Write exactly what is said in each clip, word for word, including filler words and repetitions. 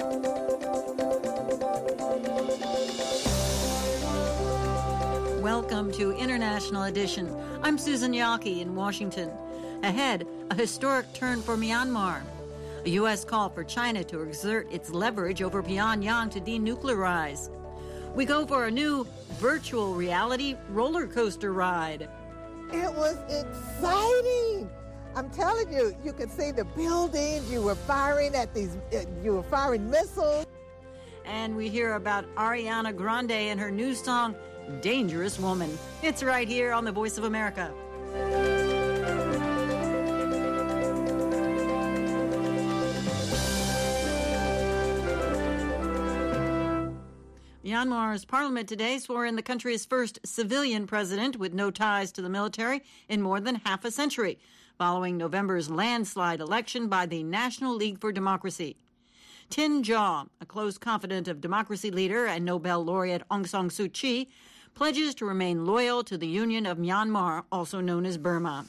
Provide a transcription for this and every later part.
Welcome to International Edition. I'm Susan Yaki in Washington. Ahead, a historic turn for Myanmar. A U S call for China to exert its leverage over Pyongyang to denuclearize. We go for a new virtual reality roller coaster ride. It was exciting. I'm telling you, you could see the buildings. You were firing at these, you were firing missiles. And we hear about Ariana Grande and her new song, Dangerous Woman. It's right here on the Voice of America. Myanmar's parliament today swore in the country's first civilian president with no ties to the military in more than half a century, following November's landslide election by the National League for Democracy. Tin Jaw, a close confidant of democracy leader and Nobel laureate Aung San Suu Kyi, pledges to remain loyal to the Union of Myanmar, also known as Burma.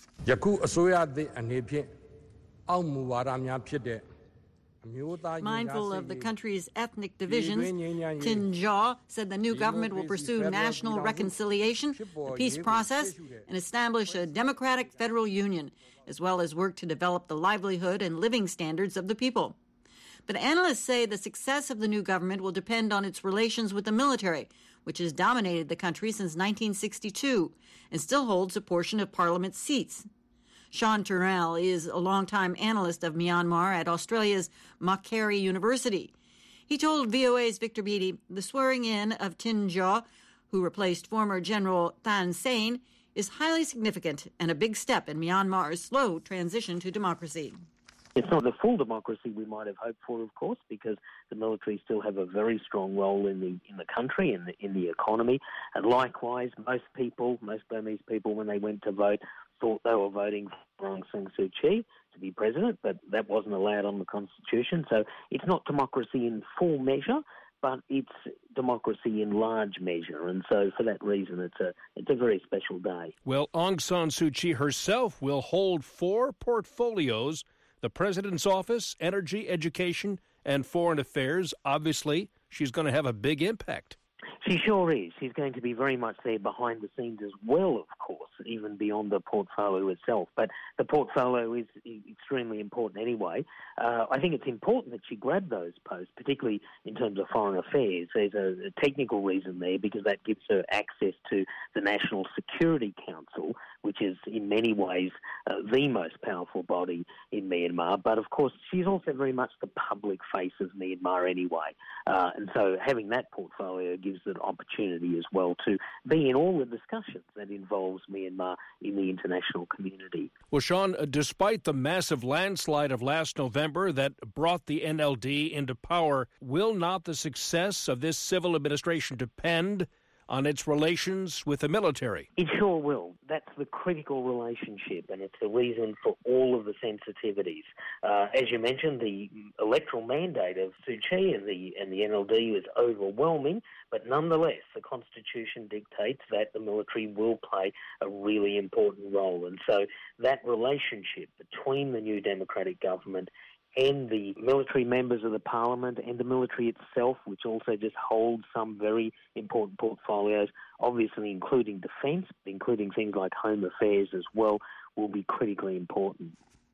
Mindful of the country's ethnic divisions, Tin Jaw said the new government will pursue national reconciliation, the peace process, and establish a democratic federal union, as well as work to develop the livelihood and living standards of the people. But analysts say the success of the new government will depend on its relations with the military, which has dominated the country since nineteen sixty-two and still holds a portion of parliament seats. Sean Turnell is a longtime analyst of Myanmar at Australia's Macquarie University. He told V O A's Victor Beattie the swearing-in of Tin Jaw, who replaced former General Thein Sein, is highly significant and a big step in Myanmar's slow transition to democracy. It's not the full democracy we might have hoped for, of course, because the military still have a very strong role in the in the country, in the, in the economy. And likewise, most people, most Burmese people, when they went to vote, thought they were voting for Aung San Suu Kyi to be president, but that wasn't allowed on the Constitution. So it's not democracy in full measure, but it's democracy in large measure. And so for that reason, it's a it's a very special day. Well, Aung San Suu Kyi herself will hold four portfolios: the President's Office, Energy, Education, and Foreign Affairs. Obviously, she's going to have a big impact. She sure is. She's going to be very much there behind the scenes as well, of course, even beyond the portfolio itself. But the portfolio is extremely important anyway. Uh, I think it's important that she grabbed those posts, particularly in terms of foreign affairs. There's a, a technical reason there because that gives her access to the National Security Council, which is in many ways uh, the most powerful body in Myanmar. But of course, she's also very much the public face of Myanmar anyway. Uh, and so having that portfolio gives an opportunity as well to be in all the discussions that involves Myanmar in the international community. Well, Sean, despite the massive landslide of last November that brought the N L D into power, will not the success of this civil administration depend on its relations with the military? It sure will. That's the critical relationship, and it's the reason for all of the sensitivities. Uh, as you mentioned, the electoral mandate of Suu Kyi and the, and the N L D is overwhelming, but nonetheless, the Constitution dictates that the military will play a really important role. And so that relationship between the new democratic government and the military members of the parliament and the military itself, which also just holds some very important portfolios, obviously including defence, including things like home affairs as well, will be critically important.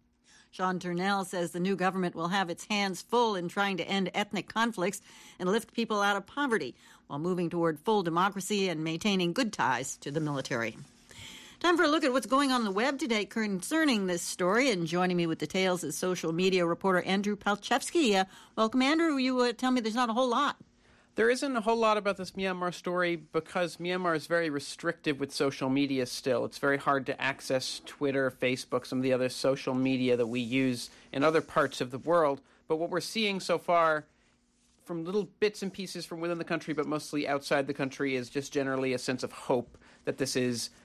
Sean Turnell says the new government will have its hands full in trying to end ethnic conflicts and lift people out of poverty while moving toward full democracy and maintaining good ties to the military. Time for a look at what's going on, on the web today concerning this story. And joining me with details is social media reporter Andrew Palchevsky. Uh, welcome, Andrew. You uh, tell me there's not a whole lot. There isn't a whole lot about this Myanmar story because Myanmar is very restrictive with social media still. It's very hard to access Twitter, Facebook, some of the other social media that we use in other parts of the world. But what we're seeing so far from little bits and pieces from within the country, but mostly outside the country, is just generally a sense of hope that this is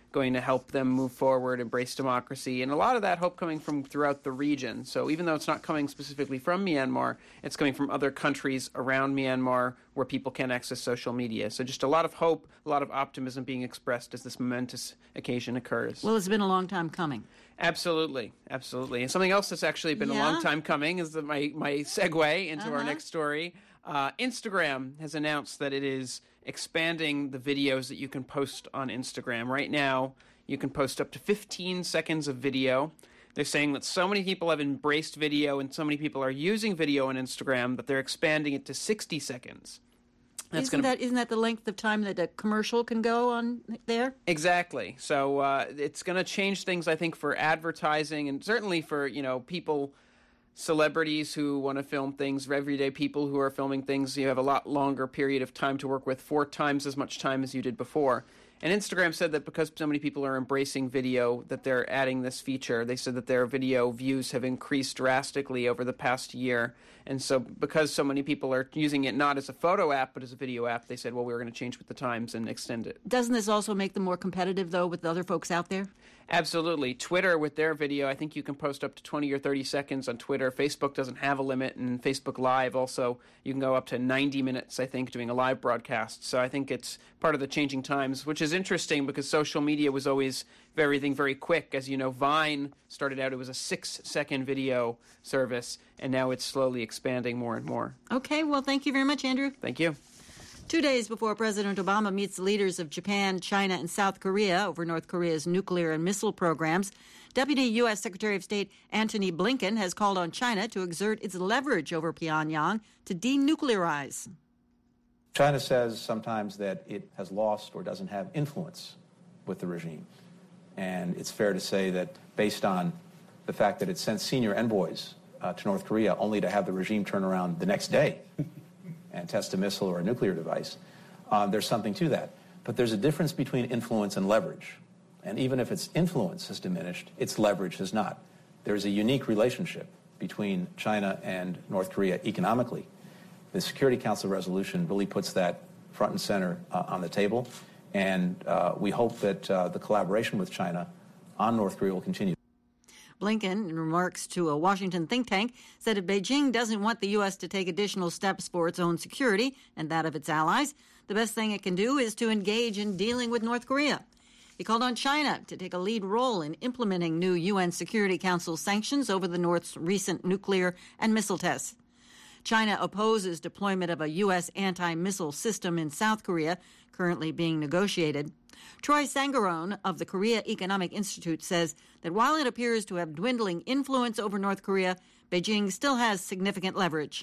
going to help them move forward, embrace democracy, and a lot of that hope coming from throughout the region. So even though it's not coming specifically from Myanmar, it's coming from other countries around Myanmar where people can access social media. So just a lot of hope, a lot of optimism being expressed as this momentous occasion occurs. Well, it's been a long time coming. Absolutely, absolutely. And something else that's actually been yeah. a long time coming is the, my, my segue into uh-huh. our next story. Uh, Instagram has announced that it is expanding the videos that you can post on Instagram. Right now, you can post up to fifteen seconds of video. They're saying that so many people have embraced video and so many people are using video on Instagram that they're expanding it to sixty seconds. That's isn't, gonna... that, isn't that the length of time that a commercial can go on there? Exactly. So uh, it's going to change things, I think, for advertising and certainly for, you know, people, celebrities who want to film things, everyday people who are filming things. You have a lot longer period of time to work with, four times as much time as you did before. And Instagram said that because so many people are embracing video, that they're adding this feature. They said that their video views have increased drastically over the past year. And so because so many people are using it not as a photo app, but as a video app, they said, well, we're going to change with the times and extend it. Doesn't this also make them more competitive, though, with the other folks out there? Absolutely. Twitter, with their video, I think you can post up to twenty or thirty seconds on Twitter. Facebook doesn't have a limit, and Facebook Live also, you can go up to ninety minutes, I think, doing a live broadcast. So I think it's part of the changing times, which is interesting because social media was always everything very quick. As you know, Vine started out, it was a six-second video service, and now it's slowly expanding more and more. Okay, well, thank you very much, Andrew. Thank you. Two days before President Obama meets leaders of Japan, China, and South Korea over North Korea's nuclear and missile programs, Deputy U S Secretary of State Antony Blinken has called on China to exert its leverage over Pyongyang to denuclearize. China says sometimes that it has lost or doesn't have influence with the regime. And it's fair to say that based on the fact that it sent senior envoys uh, to North Korea only to have the regime turn around the next day and test a missile or a nuclear device, uh, there's something to that. But there's a difference between influence and leverage. And even if its influence has diminished, its leverage has not. There's a unique relationship between China and North Korea economically. The Security Council resolution really puts that front and center uh, on the table. And uh, we hope that uh, the collaboration with China on North Korea will continue. Blinken, in remarks to a Washington think tank, said if Beijing doesn't want the U S to take additional steps for its own security and that of its allies, the best thing it can do is to engage in dealing with North Korea. He called on China to take a lead role in implementing new U N Security Council sanctions over the North's recent nuclear and missile tests. China opposes deployment of a U S anti-missile system in South Korea, currently being negotiated. Troy Sangarone of the Korea Economic Institute says that while it appears to have dwindling influence over North Korea, Beijing still has significant leverage.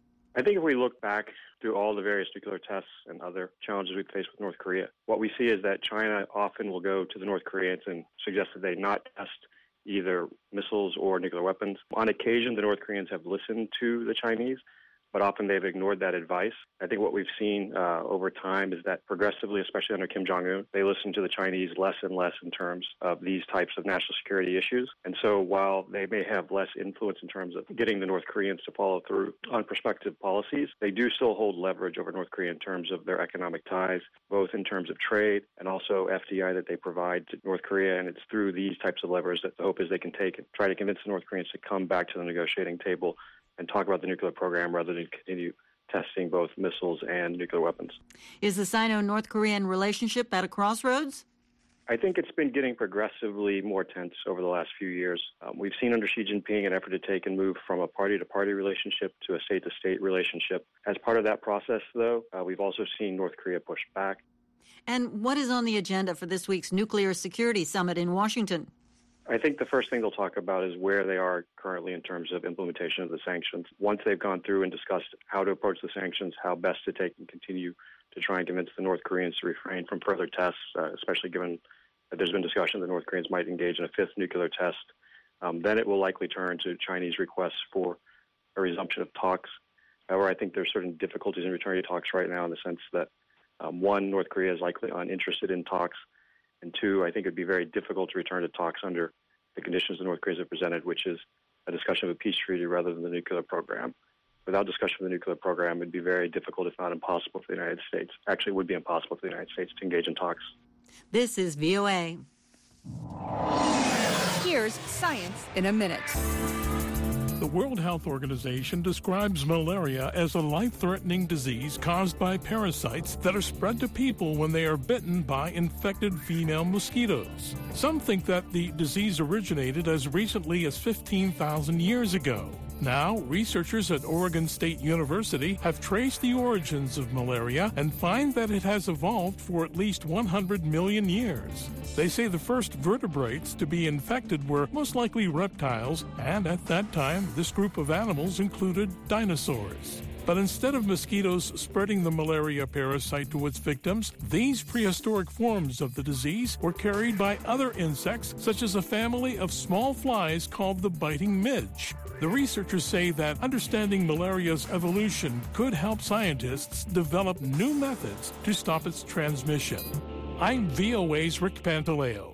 I think if we look back through all the various nuclear tests and other challenges we face with North Korea, what we see is that China often will go to the North Koreans and suggest that they not test either missiles or nuclear weapons. On occasion, the North Koreans have listened to the Chinese, but often they've ignored that advice. I think what we've seen uh, over time is that progressively, especially under Kim Jong-un, they listen to the Chinese less and less in terms of these types of national security issues. And so while they may have less influence in terms of getting the North Koreans to follow through on prospective policies, they do still hold leverage over North Korea in terms of their economic ties, both in terms of trade and also F D I that they provide to North Korea. And it's through these types of levers that the hope is they can take and try to convince the North Koreans to come back to the negotiating table and talk about the nuclear program rather than continue testing both missiles and nuclear weapons. Is the Sino-North Korean relationship at a crossroads? I think it's been getting progressively more tense over the last few years. Um, we've seen under Xi Jinping an effort to take and move from a party-to-party relationship to a state-to-state relationship. As part of that process, though, uh, we've also seen North Korea push back. And what is on the agenda for this week's Nuclear Security Summit in Washington? I think the first thing they'll talk about is where they are currently in terms of implementation of the sanctions. Once they've gone through and discussed how to approach the sanctions, how best to take and continue to try and convince the North Koreans to refrain from further tests, uh, especially given that there's been discussion that the North Koreans might engage in a fifth nuclear test, um, then it will likely turn to Chinese requests for a resumption of talks. However, I think there's certain difficulties in returning to talks right now in the sense that, um, one, North Korea is likely uninterested in talks, and two, I think it would be very difficult to return to talks under the conditions the North Koreans have presented, which is a discussion of a peace treaty rather than the nuclear program. Without discussion of the nuclear program, it would be very difficult, if not impossible, for the United States. Actually, it would be impossible for the United States to engage in talks. This is V O A. Here's Science in a Minute. The World Health Organization describes malaria as a life-threatening disease caused by parasites that are spread to people when they are bitten by infected female mosquitoes. Some think that the disease originated as recently as fifteen thousand years ago. Now, researchers at Oregon State University have traced the origins of malaria and find that it has evolved for at least one hundred million years. They say the first vertebrates to be infected were most likely reptiles, and at that time, this group of animals included dinosaurs. But instead of mosquitoes spreading the malaria parasite to its victims, these prehistoric forms of the disease were carried by other insects, such as a family of small flies called the biting midge. The researchers say that understanding malaria's evolution could help scientists develop new methods to stop its transmission. I'm V O A's Rick Pantaleo.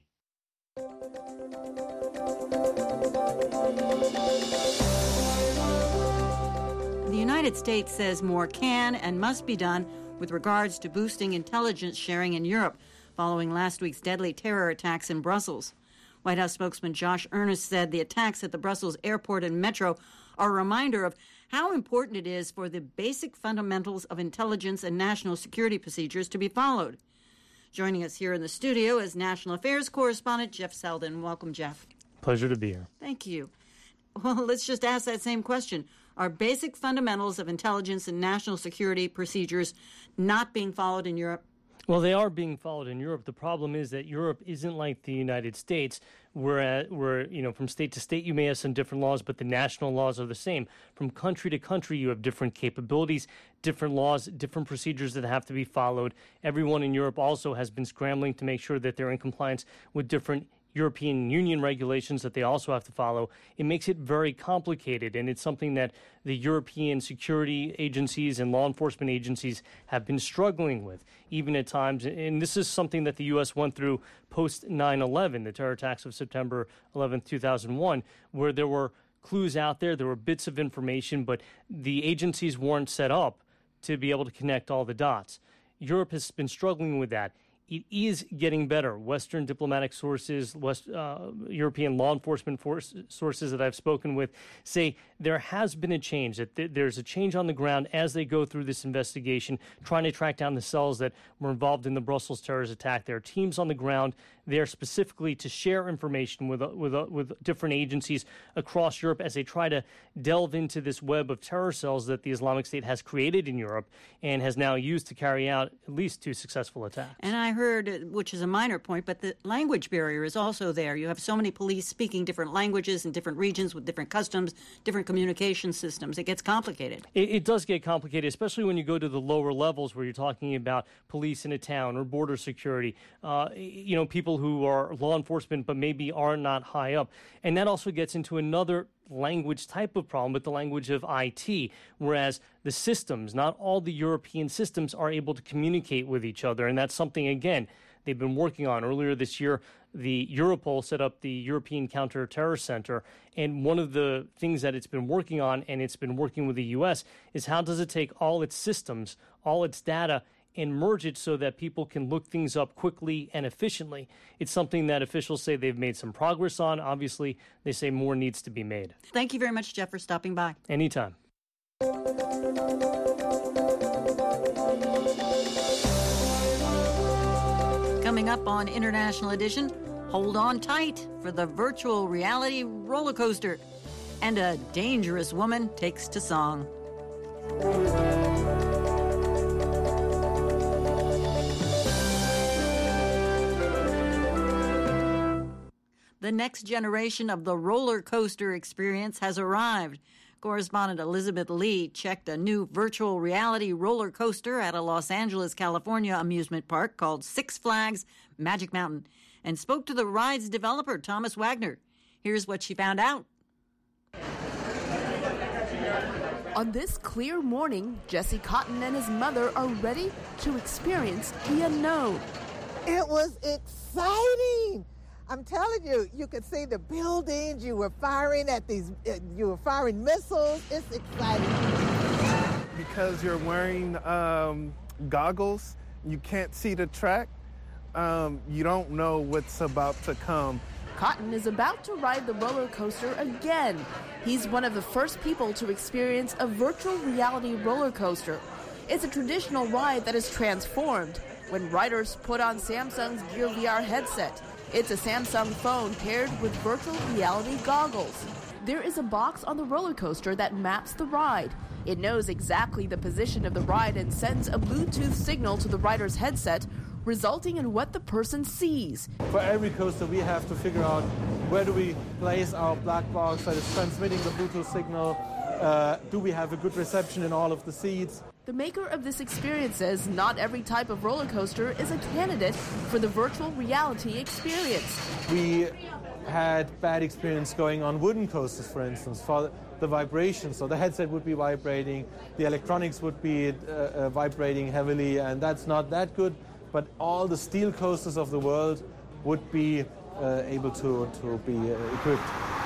The United States says more can and must be done with regards to boosting intelligence sharing in Europe following last week's deadly terror attacks in Brussels. White House spokesman Josh Earnest said the attacks at the Brussels airport and metro are a reminder of how important it is for the basic fundamentals of intelligence and national security procedures to be followed. Joining us here in the studio is National Affairs correspondent Jeff Selden. Welcome, Jeff. Pleasure to be here. Thank you. Well, let's just ask that same question. Are basic fundamentals of intelligence and national security procedures not being followed in Europe? Well, they are being followed in Europe. The problem is that Europe isn't like the United States, where, where, you know, from state to state you may have some different laws, but the national laws are the same. From country to country you have different capabilities, different laws, different procedures that have to be followed. Everyone in Europe also has been scrambling to make sure that they're in compliance with different European Union regulations that they also have to follow. It makes it very complicated, and it's something that the European security agencies and law enforcement agencies have been struggling with, even at times. And this is something that the U S went through post nine eleven, the terror attacks of September eleventh, two thousand one, where there were clues out there, there were bits of information, but the agencies weren't set up to be able to connect all the dots. Europe has been struggling with that. It is getting better. Western diplomatic sources, West, uh, European law enforcement force, sources that I've spoken with say there has been a change, that th- there's a change on the ground as they go through this investigation, trying to track down the cells that were involved in the Brussels terrorist attack. There are teams on the ground there specifically to share information with, uh, with, uh, with different agencies across Europe as they try to delve into this web of terror cells that the Islamic State has created in Europe and has now used to carry out at least two successful attacks. And I heard, which is a minor point, but the language barrier is also there. You have so many police speaking different languages in different regions with different customs, different communication systems. It gets complicated. It, it does get complicated, especially when you go to the lower levels where you're talking about police in a town or border security, uh, you know, people who are law enforcement but maybe are not high up. And that also gets into another language type of problem with the language of I T, whereas the systems, not all the European systems are able to communicate with each other. And that's something, again, they've been working on. Earlier this year, the Europol set up the European Counter-Terror Center. And one of the things that it's been working on, and it's been working with the U S, is how does it take all its systems, all its data, and merge it so that people can look things up quickly and efficiently. It's something that officials say they've made some progress on. Obviously, they say more needs to be made. Thank you very much, Jeff, for stopping by. Anytime. Coming up on International Edition, hold on tight for the virtual reality roller coaster. And a dangerous woman takes to song. The next generation of the roller coaster experience has arrived. Correspondent Elizabeth Lee checked a new virtual reality roller coaster at a Los Angeles, California amusement park called Six Flags Magic Mountain and spoke to the ride's developer, Thomas Wagner. Here's what she found out. On this clear morning, Jesse Cotton and his mother are ready to experience the unknown. It was exciting. I'm telling you, you could see the buildings. You were firing at these, uh, you were firing missiles. It's exciting. Because you're wearing um, goggles, you can't see the track. um, you don't know what's about to come. Cotton is about to ride the roller coaster again. He's one of the first people to experience a virtual reality roller coaster. It's a traditional ride that is transformed when riders put on Samsung's Gear V R headset. It's a Samsung phone paired with virtual reality goggles. There is a box on the roller coaster that maps the ride. It knows exactly the position of the ride and sends a Bluetooth signal to the rider's headset, resulting in what the person sees. For every coaster, we have to figure out where do we place our black box that is transmitting the Bluetooth signal. Uh, do we have a good reception in all of the seats? The maker of this experience says not every type of roller coaster is a candidate for the virtual reality experience. We had bad experience going on wooden coasters, for instance, for the vibration. So the headset would be vibrating, the electronics would be uh, uh, vibrating heavily, and that's not that good. But all the steel coasters of the world would be uh, able to, to be uh, equipped.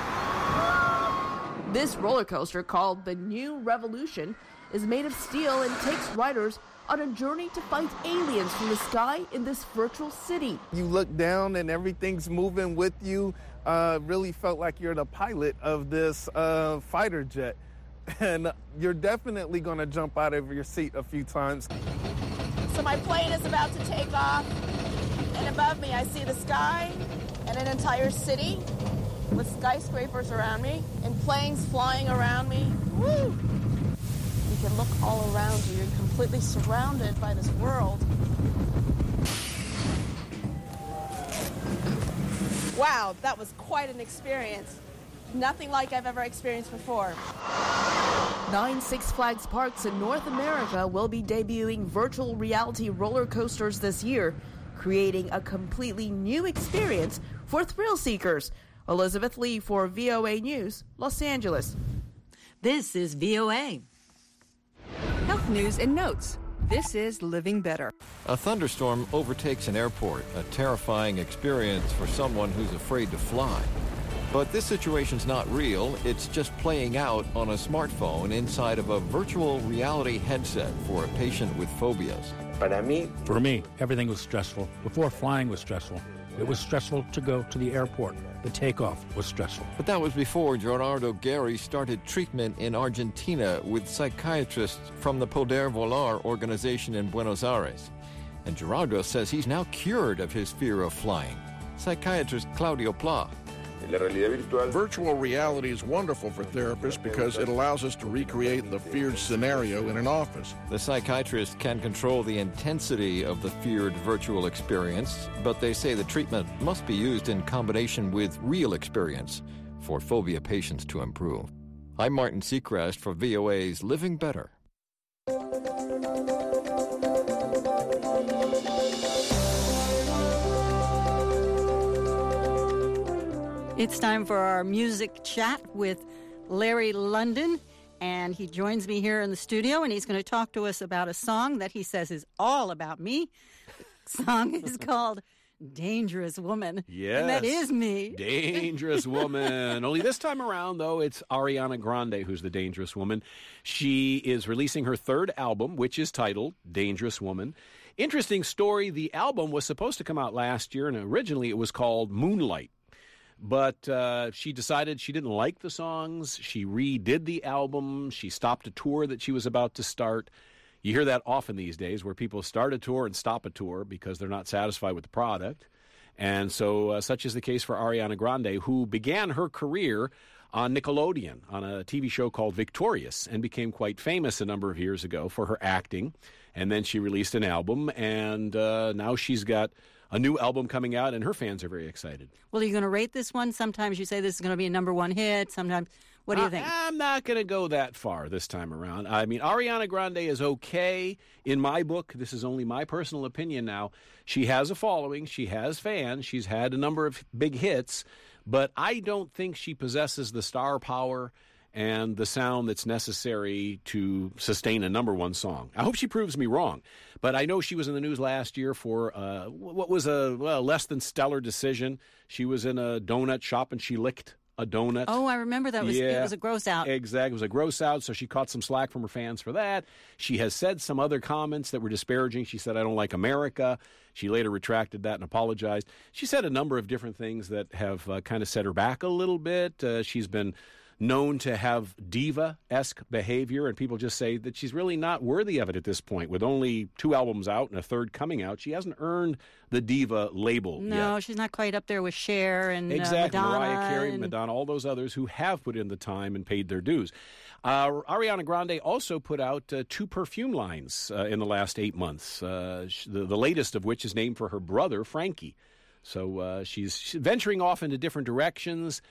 This roller coaster, called the New Revolution, is made of steel and takes riders on a journey to fight aliens from the sky in this virtual city. You look down and everything's moving with you. Uh, really felt like you're the pilot of this uh, fighter jet. And you're definitely going to jump out of your seat a few times. So my plane is about to take off, and above me I see the sky and an entire city with skyscrapers around me and planes flying around me. Woo! You can look all around you. You're completely surrounded by this world. Wow, that was quite an experience. Nothing like I've ever experienced before. Nine Six Flags parks in North America will be debuting virtual reality roller coasters this year, creating a completely new experience for thrill seekers. Elizabeth Lee for V O A News, Los Angeles. This is V O A. Health news and notes. This is Living Better. A thunderstorm overtakes an airport, a terrifying experience for someone who's afraid to fly. But this situation's not real. It's just playing out on a smartphone inside of a virtual reality headset for a patient with phobias. For me, everything was stressful. Before flying was stressful. It was stressful to go to the airport. The takeoff was stressful. But that was before Gerardo Gary started treatment in Argentina with psychiatrists from the Poder Volar organization in Buenos Aires. And Gerardo says he's now cured of his fear of flying. Psychiatrist Claudio Pla. Virtual reality is wonderful for therapists because it allows us to recreate the feared scenario in an office. The psychiatrist can control the intensity of the feared virtual experience, but they say the treatment must be used in combination with real experience for phobia patients to improve. I'm Martin Seacrest for V O A's Living Better. It's time for our music chat with Larry London, and he joins me here in the studio, and he's going to talk to us about a song that he says is all about me. The song is called Dangerous Woman. Yes. And that is me. Dangerous Woman. Only this time around, though, it's Ariana Grande who's the dangerous woman. She is releasing her third album, which is titled Dangerous Woman. Interesting story. The album was supposed to come out last year, and originally it was called Moonlight. But uh, she decided she didn't like the songs. She redid the album. She stopped a tour that she was about to start. You hear that often these days where people start a tour and stop a tour because they're not satisfied with the product. And so uh, such is the case for Ariana Grande, who began her career on Nickelodeon on a T V show called Victorious and became quite famous a number of years ago for her acting. And then she released an album, and uh, now she's got a new album coming out, and her fans are very excited. Well, are you going to rate this one? Sometimes you say this is going to be a number one hit. Sometimes, what do you think? I, I'm not going to go that far this time around. I mean, Ariana Grande is okay in my book. This is only my personal opinion now. She has a following. She has fans. She's had a number of big hits, but I don't think she possesses the star power and the sound that's necessary to sustain a number one song. I hope she proves me wrong. But I know she was in the news last year for uh, what was a well, less than stellar decision. She was in a donut shop and she licked a donut. Oh, I remember that. Was, yeah, it was a gross out. Exactly. It was a gross out, so she caught some slack from her fans for that. She has said some other comments that were disparaging. She said, I don't like America. She later retracted that and apologized. She said a number of different things that have uh, kind of set her back a little bit. Uh, she's been known to have diva-esque behavior, and people just say that she's really not worthy of it at this point. With only two albums out and a third coming out, she hasn't earned the diva label No, yet. she's not quite up there with Cher and Exactly, uh, Madonna. Mariah Carey, and... Madonna, all those others who have put in the time and paid their dues. Uh, Ariana Grande also put out uh, two perfume lines uh, in the last eight months, uh, the, the latest of which is named for her brother, Frankie. So uh, she's venturing off into different directions.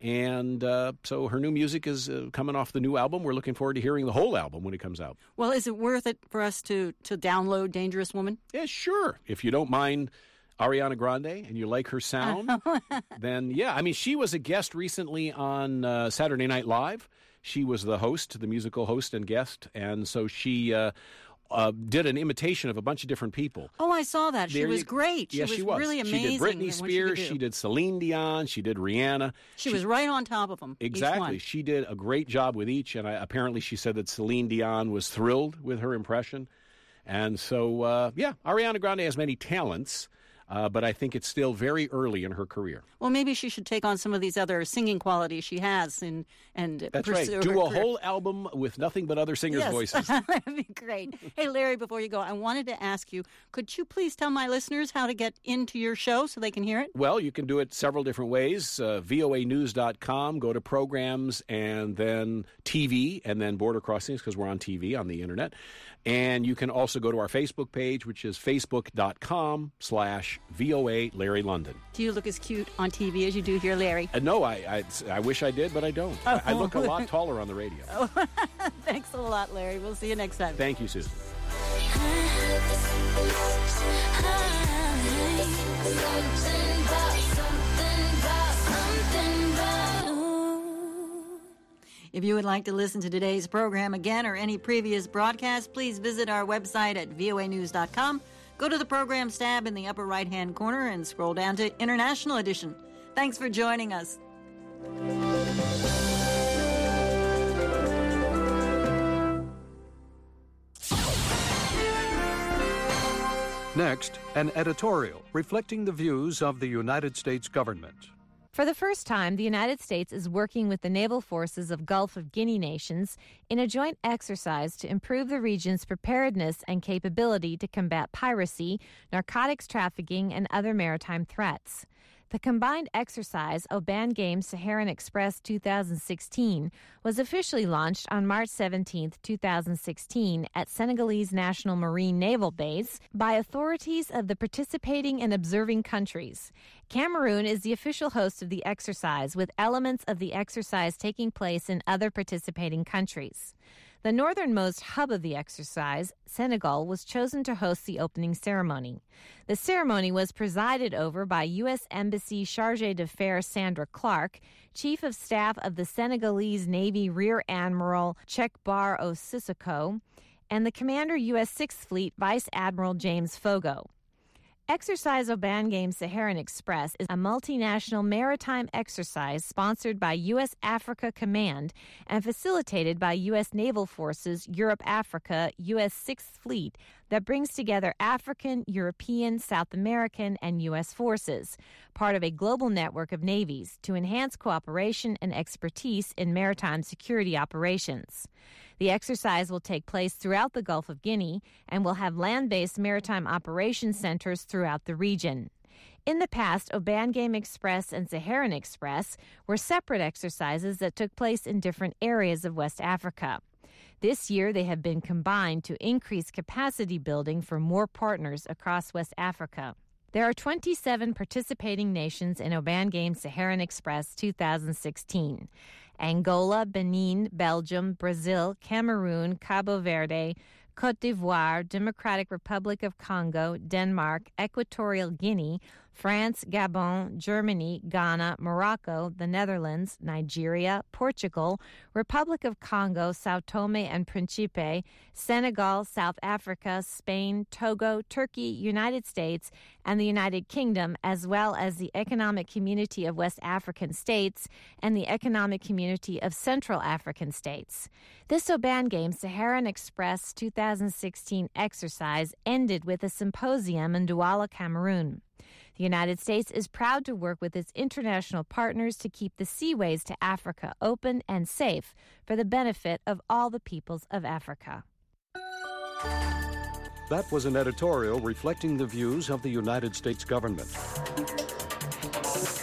And uh, so her new music is uh, coming off the new album. We're looking forward to hearing the whole album when it comes out. Well, is it worth it for us to, to download Dangerous Woman? Yeah, sure. If you don't mind Ariana Grande and you like her sound, then yeah. I mean, she was a guest recently on uh, Saturday Night Live. She was the host, the musical host and guest. And so she... Uh, Uh, did an imitation of a bunch of different people. Oh, I saw that. She There was you- great. She yes, was she was. really amazing. She did Britney in what Spears. She, She, could do. did Celine Dion. She did Rihanna. She, was right on top of them. Exactly. She did a great job with each, and I, apparently she said that Celine Dion was thrilled with her impression. And so, uh, yeah, Ariana Grande has many talents, uh, but I think it's still very early in her career. Well, maybe she should take on some of these other singing qualities she has and and That's pursue right. Do her a career. whole album with nothing but other singers' Yes. voices. That'd be great. Hey, Larry, before you go, I wanted to ask you, could you please tell my listeners how to get into your show so they can hear it? Well, you can do it several different ways. Uh, V O A news dot com, go to programs, and then T V, and then Border Crossings, because we're on T V on the internet. And you can also go to our Facebook page, which is facebook.com slash VOA Larry London. Do you look as cute on T V as you do here, Larry? Uh, no, I, I I wish I did, but I don't. Oh. I, I look a lot taller on the radio. Oh, thanks a lot, Larry. We'll see you next time. Thank you, Susan. If you would like to listen to today's program again or any previous broadcast, please visit our website at V O A news dot com. Go to the Programs tab in the upper right-hand corner and scroll down to International Edition. Thanks for joining us. Next, an editorial reflecting the views of the United States government. For the first time, the United States is working with the naval forces of Gulf of Guinea nations in a joint exercise to improve the region's preparedness and capability to combat piracy, narcotics trafficking, and other maritime threats. The combined exercise, Oban Games Saharan Express two thousand sixteen, was officially launched on March seventeenth, two thousand sixteen at Senegalese National Marine Naval Base by authorities of the participating and observing countries. Cameroon is the official host of the exercise, with elements of the exercise taking place in other participating countries. The northernmost hub of the exercise, Senegal, was chosen to host the opening ceremony. The ceremony was presided over by U S Embassy Chargé d'Affaires Sandra Clark, Chief of Staff of the Senegalese Navy Rear Admiral Chekbar Osisoko, and the Commander U S sixth Fleet Vice Admiral James Fogo. Exercise Oban Games Saharan Express is a multinational maritime exercise sponsored by U S Africa Command and facilitated by U S Naval Forces Europe-Africa U S sixth Fleet that brings together African, European, South American, and U S forces, part of a global network of navies, to enhance cooperation and expertise in maritime security operations. The exercise will take place throughout the Gulf of Guinea and will have land-based maritime operations centers throughout the region. In the past, Oban Game Express and Saharan Express were separate exercises that took place in different areas of West Africa. This year, they have been combined to increase capacity building for more partners across West Africa. There are twenty-seven participating nations in Oban Game Saharan Express two thousand sixteen. Angola, Benin, Belgium, Brazil, Cameroon, Cabo Verde, Côte d'Ivoire, Democratic Republic of Congo, Denmark, Equatorial Guinea, France, Gabon, Germany, Ghana, Morocco, the Netherlands, Nigeria, Portugal, Republic of Congo, Sao Tome and Principe, Senegal, South Africa, Spain, Togo, Turkey, United States, and the United Kingdom, as well as the Economic Community of West African States and the Economic Community of Central African States. This Oban Games Saharan Express two thousand sixteen exercise ended with a symposium in Douala, Cameroon. The United States is proud to work with its international partners to keep the seaways to Africa open and safe for the benefit of all the peoples of Africa. That was an editorial reflecting the views of the United States government.